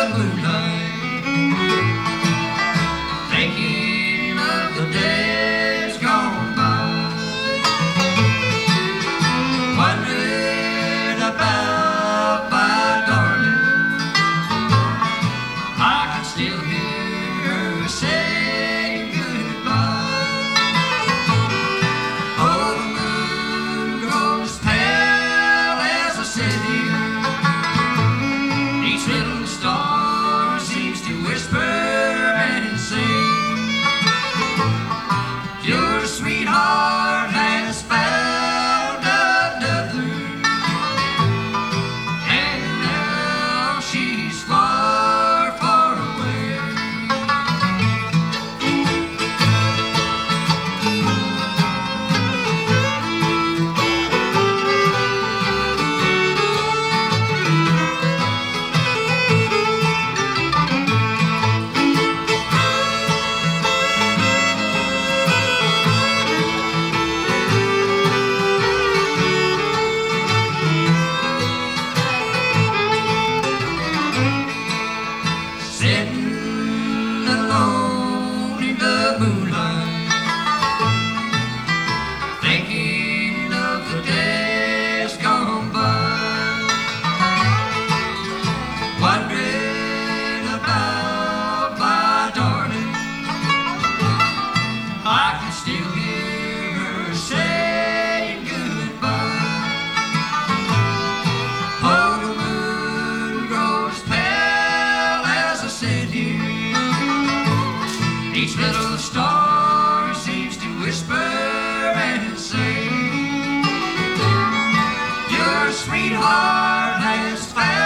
moonlight, thinking of the days gone by, wondering about my darling. I can still hear her saying goodbye. Oh, the moon grows pale as I sit here. Each little star seems to whisper and sing. Your sweetheart has found another, and now she's far, far away. Sitting alone in the moonlight, thinking of the days gone by, wondering about my darling. I can still hear her saying goodbye. Oh, the moon grows pale as I sit here. Each little star seems to whisper and sing. Your sweetheart has found